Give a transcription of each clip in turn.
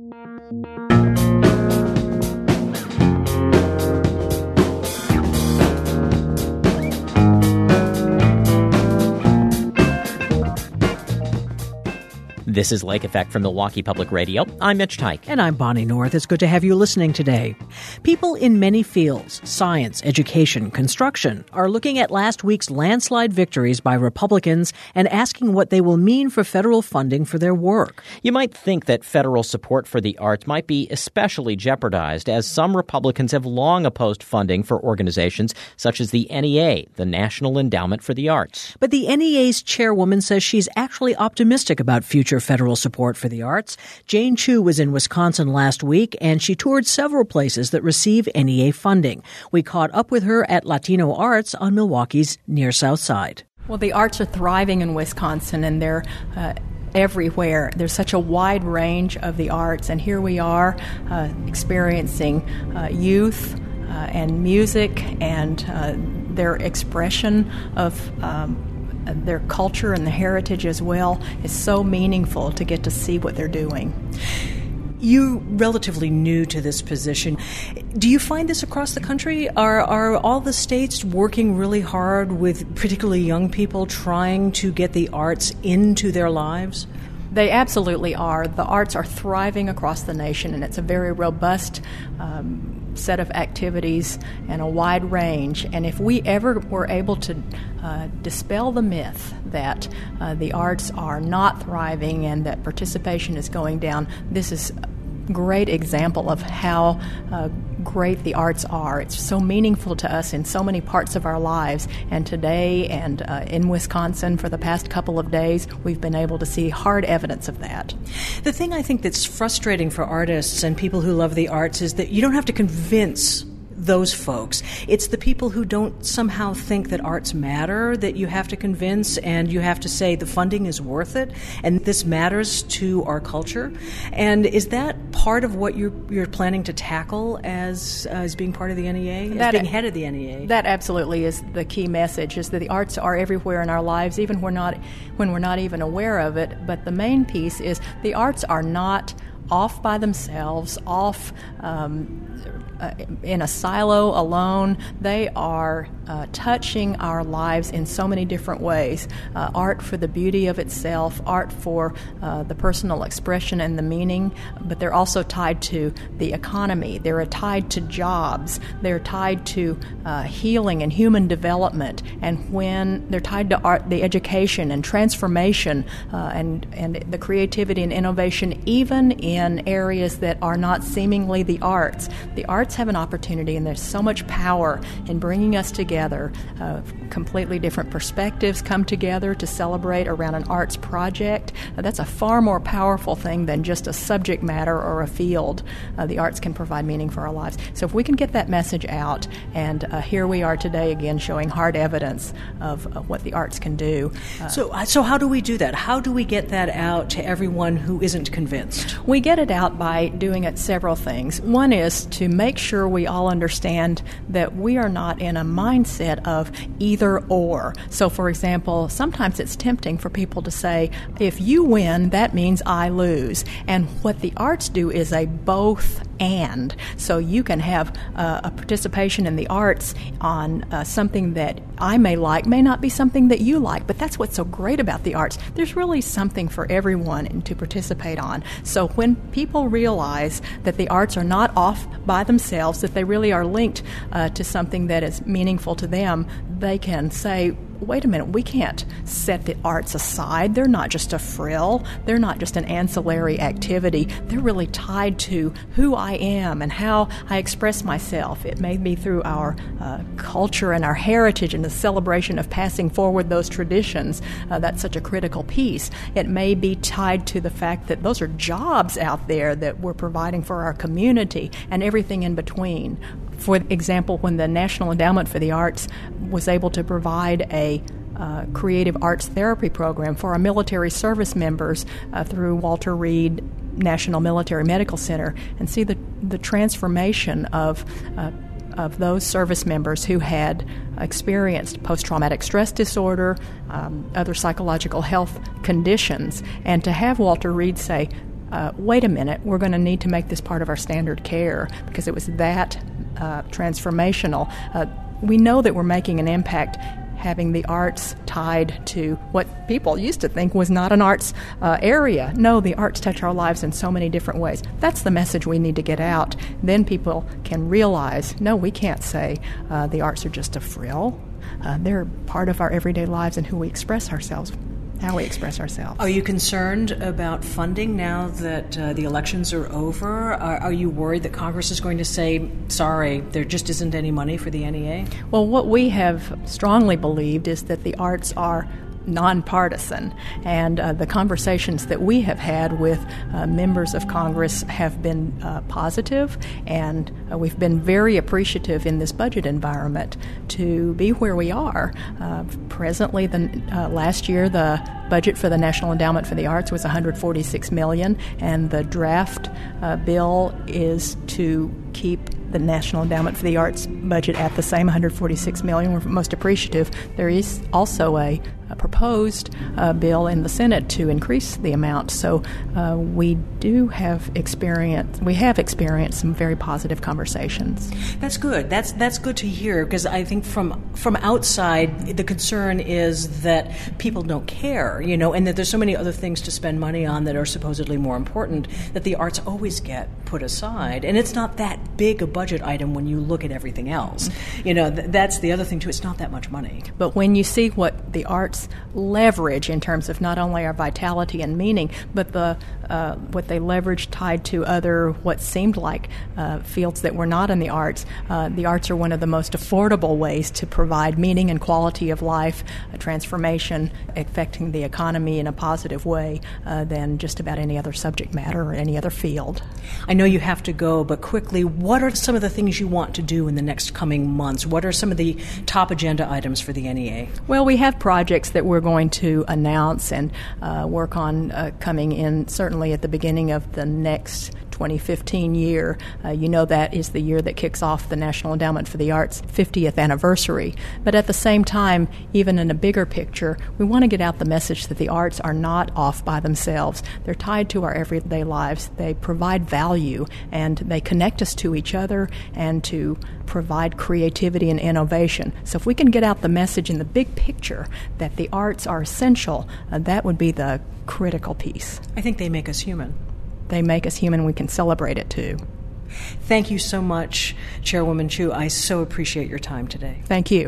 This is Lake Effect from Milwaukee Public Radio. I'm Mitch Tyke. And I'm Bonnie North. It's good to have you listening today. People in many fields, science, education, construction, are looking at last week's landslide victories by Republicans and asking what they will mean for federal funding for their work. You might think that federal support for the arts might be especially jeopardized, as some Republicans have long opposed funding for organizations such as the NEA, the National Endowment for the Arts. But the NEA's chairwoman says she's actually optimistic about future federal support for the arts. Jane Chu was in Wisconsin last week, and she toured several places that receive NEA funding. We caught up with her at Latino Arts on Milwaukee's near South Side. Well, the arts are thriving in Wisconsin, and they're everywhere. There's such a wide range of the arts, and here we are experiencing youth and music and their expression of their culture and the heritage as well. Is so meaningful to get to see what they're doing. You're relatively new to this position. Do you find this across the country? Are all the states working really hard with particularly young people trying to get the arts into their lives? They absolutely are. The arts are thriving across the nation, and it's a very robust set of activities and a wide range. And if we ever were able to dispel the myth that the arts are not thriving and that participation is going down, this is a great example of how great the arts are. It's so meaningful to us in so many parts of our lives. And today and in Wisconsin for the past couple of days, we've been able to see hard evidence of that. The thing I think that's frustrating for artists and people who love the arts is that you don't have to convince those folks. It's the people who don't somehow think that arts matter that you have to convince, and you have to say the funding is worth it and this matters to our culture. And is that part of what you're planning to tackle as being part of the NEA, as being head of the NEA? That absolutely is the key message, is that the arts are everywhere in our lives, even when we're not even aware of it. But the main piece is the arts are not off by themselves, off in a silo alone. They are touching our lives in so many different ways. Art for the beauty of itself, art for the personal expression and the meaning, but they're also tied to the economy. They're tied to jobs. They're tied to healing and human development. And when they're tied to art, the education and transformation and the creativity and innovation, even in areas that are not seemingly the arts have an opportunity, and there's so much power in bringing us together. Completely different perspectives come together to celebrate around an arts project. That's a far more powerful thing than just a subject matter or a field. The arts can provide meaning for our lives. So if we can get that message out, and here we are today again showing hard evidence of what the arts can do. So how do we do that? How do we get that out to everyone who isn't convinced? We get it out by doing several things. One is to make sure we all understand that we are not in a mindset of either or. So, for example, sometimes it's tempting for people to say, if you win, that means I lose. And what the arts do is a both and. So you can have a participation in the arts on something that I may like, may not be something that you like, but that's what's so great about the arts. There's really something for everyone to participate on. So when people realize that the arts are not off by themselves, that they really are linked to something that is meaningful to them, they can say, wait a minute, we can't set the arts aside. They're not just a frill. They're not just an ancillary activity. They're really tied to who I am and how I express myself. It may be through our culture and our heritage and the celebration of passing forward those traditions. That's such a critical piece. It may be tied to the fact that those are jobs out there that we're providing for our community and everything in between. For example, when the National Endowment for the Arts was able to provide a creative arts therapy program for our military service members through Walter Reed National Military Medical Center, and see the transformation of those service members who had experienced post-traumatic stress disorder, other psychological health conditions, and to have Walter Reed say, wait a minute, we're going to need to make this part of our standard care because it was that transformational. We know that we're making an impact having the arts tied to what people used to think was not an arts area. No, the arts touch our lives in so many different ways. That's the message we need to get out. Then people can realize, no, we can't say the arts are just a frill. They're part of our everyday lives and who we express ourselves, how we express ourselves. Are you concerned about funding now that the elections are over? Are you worried that Congress is going to say, sorry, there just isn't any money for the NEA? Well, what we have strongly believed is that the arts are nonpartisan, and the conversations that we have had with members of Congress have been positive, and we've been very appreciative in this budget environment to be where we are. Presently, last year, the budget for the National Endowment for the Arts was $146 million, and the draft bill is to keep the National Endowment for the Arts budget at the same $146 million. We're most appreciative. There is also a proposed bill in the Senate to increase the amount. So we have experienced some very positive conversations. That's good. That's good to hear, because I think from outside the concern is that people don't care, and that there's so many other things to spend money on that are supposedly more important that the arts always get put aside, and it's not that big a budget item when you look at everything else. That's the other thing too. It's not that much money. But when you see what the arts leverage in terms of not only our vitality and meaning, but what they leverage tied to other what seemed like fields that were not in the arts. The arts are one of the most affordable ways to provide meaning and quality of life, a transformation affecting the economy in a positive way than just about any other subject matter or any other field. I know you have to go, but quickly, what are some of the things you want to do in the next coming months? What are some of the top agenda items for the NEA? Well, we have projects that we're going to announce and work on coming in certainly at the beginning of the next 2015 year. That is the year that kicks off the National Endowment for the Arts 50th anniversary. But at the same time, even in a bigger picture, we want to get out the message that the arts are not off by themselves. They're tied to our everyday lives. They provide value, and they connect us to each other and to provide creativity and innovation. So if we can get out the message in the big picture that the arts are essential, that would be the critical piece. I think they make us human. They make us human. We can celebrate it, too. Thank you so much, Chairwoman Chu. I so appreciate your time today. Thank you.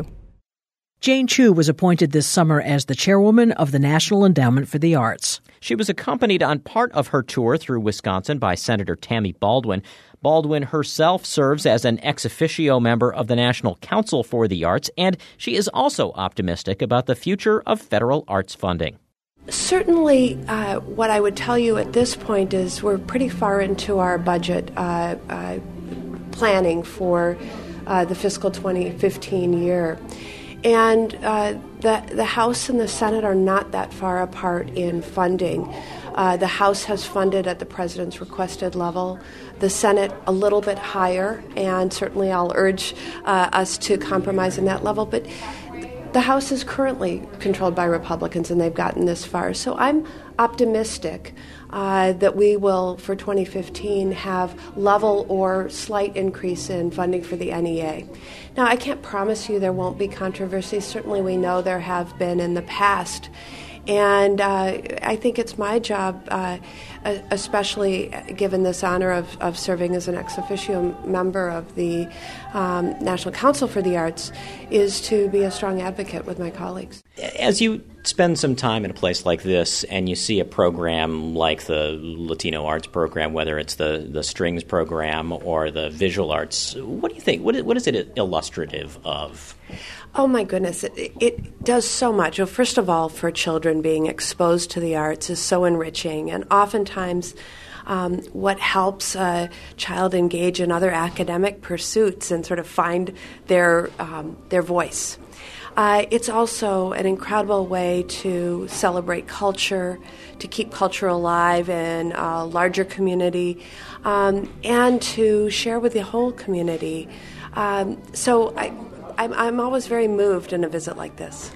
Jane Chu was appointed this summer as the chairwoman of the National Endowment for the Arts. She was accompanied on part of her tour through Wisconsin by Senator Tammy Baldwin. Baldwin herself serves as an ex officio member of the National Council for the Arts, and she is also optimistic about the future of federal arts funding. Certainly, what I would tell you at this point is we're pretty far into our budget planning for the fiscal 2015 year. And the House and the Senate are not that far apart in funding. The House has funded at the President's requested level, the Senate a little bit higher, and certainly I'll urge us to compromise in that level. But the House is currently controlled by Republicans, and they've gotten this far. So I'm optimistic that we will, for 2015, have level or slight increase in funding for the NEA. Now, I can't promise you there won't be controversies. Certainly we know there have been in the past. And I think it's my job, especially given this honor of serving as an ex officio member of the National Council for the Arts, is to be a strong advocate with my colleagues. As you spend some time in a place like this and you see a program like the Latino Arts Program, whether it's the Strings Program or the Visual Arts, what do you think? What is it illustrative of? Oh, my goodness. It does so much. Well, first of all, for children, being exposed to the arts is so enriching. And oftentimes, what helps a child engage in other academic pursuits and sort of find their voice. It's also an incredible way to celebrate culture, to keep culture alive in a larger community, and to share with the whole community. So I'm always very moved in a visit like this.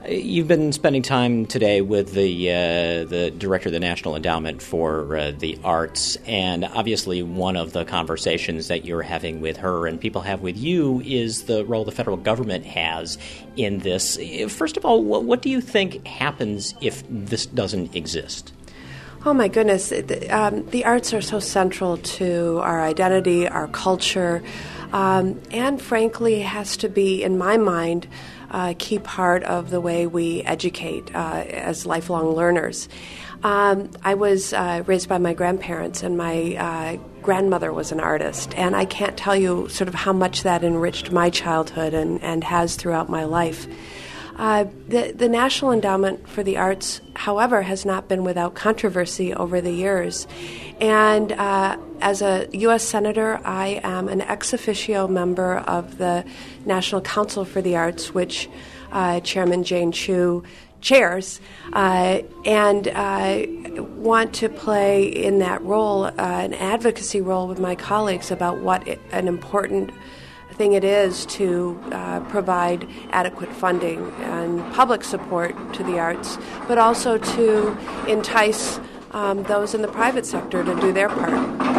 You've been spending time today with the director of the National Endowment for the Arts, and obviously one of the conversations that you're having with her and people have with you is the role the federal government has in this. First of all, what do you think happens if this doesn't exist? Oh, my goodness. The arts are so central to our identity, our culture, and frankly has to be, in my mind, a key part of the way we educate as lifelong learners. I was raised by my grandparents, and my grandmother was an artist, and I can't tell you sort of how much that enriched my childhood and has throughout my life. The National Endowment for the Arts, however, has not been without controversy over the years. And as a U.S. Senator, I am an ex officio member of the National Council for the Arts, which Chairman Jane Chu chairs, and want to play in that role, an advocacy role with my colleagues about what an important thing it is to provide adequate funding and public support to the arts, but also to entice those in the private sector to do their part.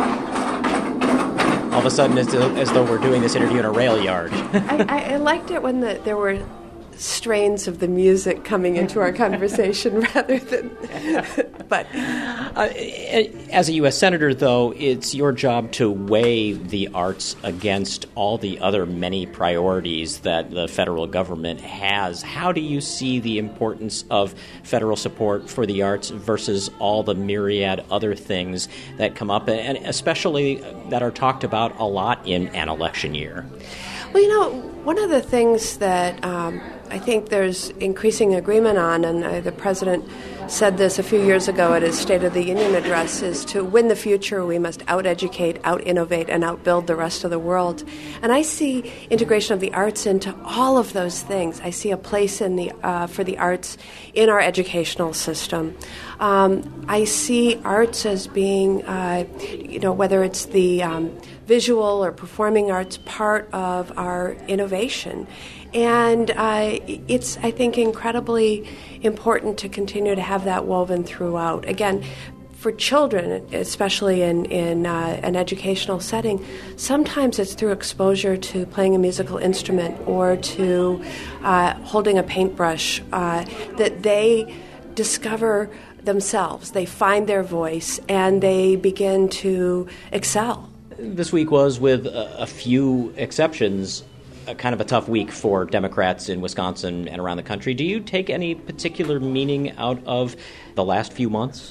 All of a sudden, it's as though we're doing this interview in a rail yard. I liked it when there were strains of the music coming into our conversation rather than... But as a U.S. Senator, though, it's your job to weigh the arts against all the other many priorities that the federal government has. How do you see the importance of federal support for the arts versus all the myriad other things that come up, and especially that are talked about a lot in an election year? Well, one of the things that I think there's increasing agreement on, and the President said this a few years ago at his State of the Union address, is to win the future, we must out-educate, out-innovate, and outbuild the rest of the world. And I see integration of the arts into all of those things. I see a place for the arts in our educational system. I see arts as being, whether it's the visual or performing arts, part of our innovation. And it's, I think, incredibly important to continue to have that woven throughout. Again, for children, especially in an educational setting, sometimes it's through exposure to playing a musical instrument or to holding a paintbrush that they discover themselves. They find their voice and they begin to excel. This week was, with a few exceptions, kind of a tough week for Democrats in Wisconsin and around the country. Do you take any particular meaning out of the last few months?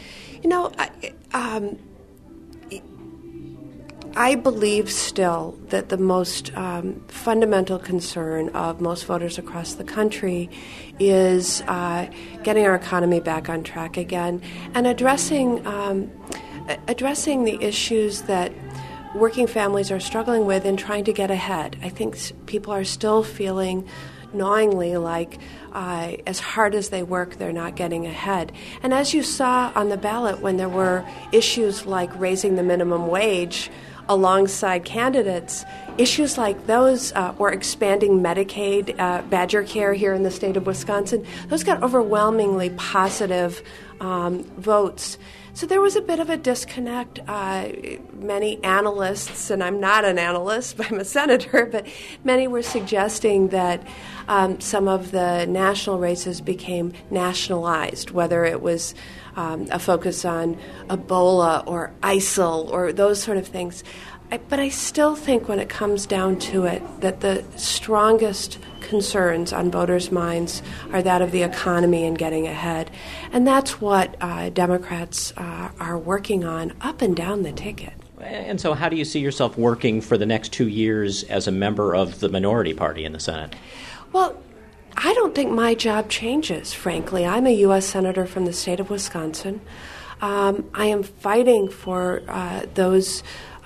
I believe still that the most fundamental concern of most voters across the country is getting our economy back on track again and addressing the issues that working families are struggling with in trying to get ahead. I think people are still feeling gnawingly like as hard as they work, they're not getting ahead. And as you saw on the ballot, when there were issues like raising the minimum wage alongside candidates, issues like those, or expanding Medicaid, Badger Care here in the state of Wisconsin, those got overwhelmingly positive votes. So there was a bit of a disconnect. Many analysts, and I'm not an analyst, I'm a senator, but many were suggesting that some of the national races became nationalized, whether it was a focus on Ebola or ISIL or those sort of things. But I still think when it comes down to it that the strongest concerns on voters' minds are that of the economy and getting ahead. And that's what Democrats are working on up and down the ticket. And so how do you see yourself working for the next 2 years as a member of the minority party in the Senate? Well, I don't think my job changes, frankly. I'm a U.S. Senator from the state of Wisconsin. I am fighting for those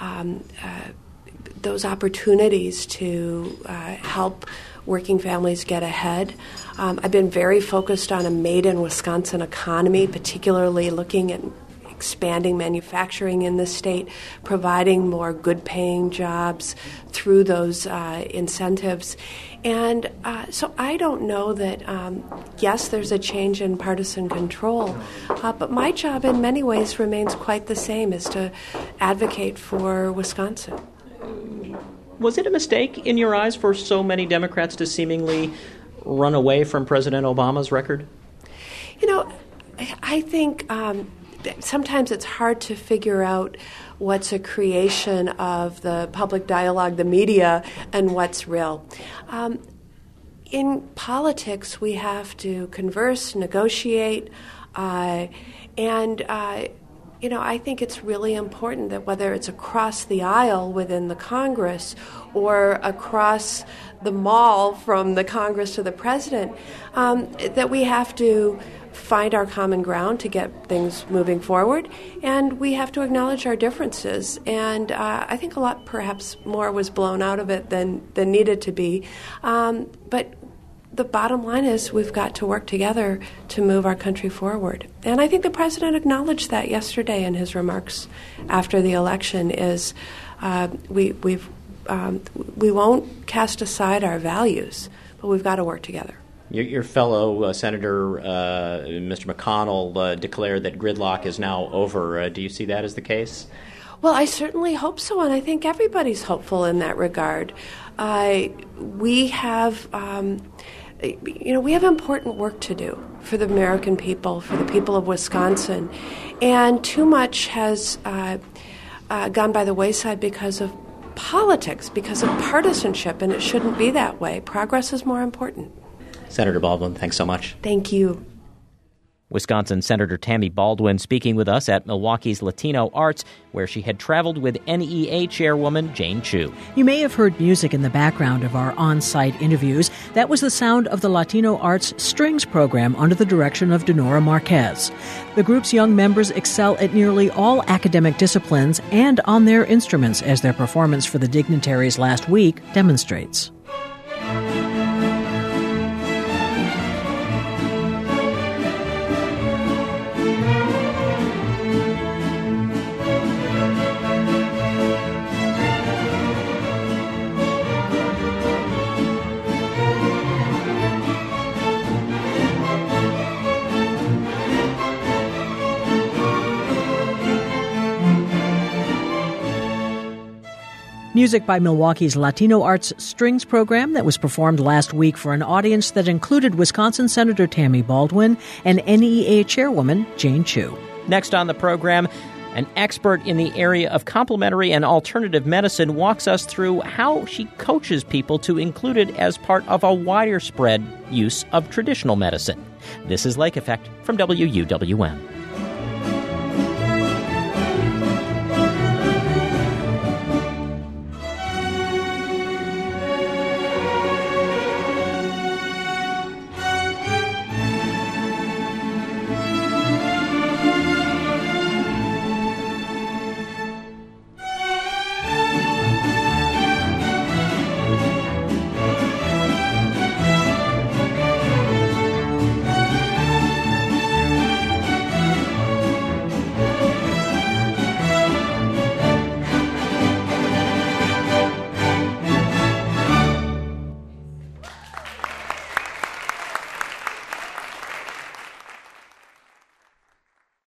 opportunities to help working families get ahead. I've been very focused on a made-in-Wisconsin economy, particularly looking at expanding manufacturing in the state, providing more good-paying jobs through those incentives. And so I don't know that, yes, there's a change in partisan control, but my job in many ways remains quite the same, is to advocate for Wisconsin. Was it a mistake in your eyes for so many Democrats to seemingly run away from President Obama's record? You know, I think sometimes it's hard to figure out what's a creation of the public dialogue, the media, and what's real. In politics, we have to converse, negotiate, and I think it's really important that whether it's across the aisle within the Congress or across the mall from the Congress to the president, that we have to find our common ground to get things moving forward, and we have to acknowledge our differences. And I think a lot, perhaps more, was blown out of it than needed to be. But the bottom line is we've got to work together to move our country forward. And I think the president acknowledged that yesterday in his remarks after the election, is we won't cast aside our values, but we've got to work together. Your fellow Senator, Mr. McConnell, declared that gridlock is now over. Do you see that as the case? Well, I certainly hope so, and I think everybody's hopeful in that regard. We have important work to do for the American people, for the people of Wisconsin, and too much has gone by the wayside because of politics, because of partisanship, and it shouldn't be that way. Progress is more important. Senator Baldwin, thanks so much. Thank you. Wisconsin Senator Tammy Baldwin speaking with us at Milwaukee's Latino Arts, where she had traveled with NEA chairwoman Jane Chu. You may have heard music in the background of our on-site interviews. That was the sound of the Latino Arts Strings program under the direction of Denora Marquez. The group's young members excel at nearly all academic disciplines and on their instruments, as their performance for the dignitaries last week demonstrates. Music by Milwaukee's Latino Arts Strings program that was performed last week for an audience that included Wisconsin Senator Tammy Baldwin and NEA Chairwoman Jane Chu. Next on the program, an expert in the area of complementary and alternative medicine walks us through how she coaches people to include it as part of a wider spread use of traditional medicine. This is Lake Effect from WUWM.